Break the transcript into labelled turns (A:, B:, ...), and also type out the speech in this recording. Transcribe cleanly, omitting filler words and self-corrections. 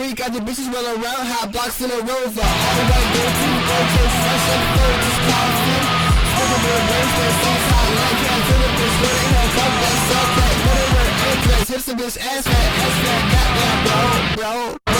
A: freak, got the bitches well around, hot blocks in a rover. All the way go to fresh and full, just coffee. Smoking with words, they so hot, like can't feel it, bitch, what ain't no fuck, that's so fat. What a word, address, hit some bitch ass fat, got that bro.